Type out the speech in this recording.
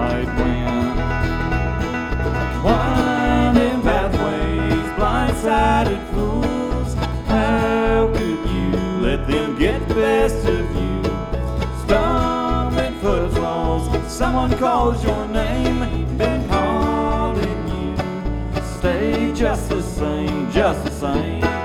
might win. Winding pathways, blindsided fools, how could you let them get the best of you? Stumbling footfalls, someone calls your name, been calling you. Stay just the same, just the same.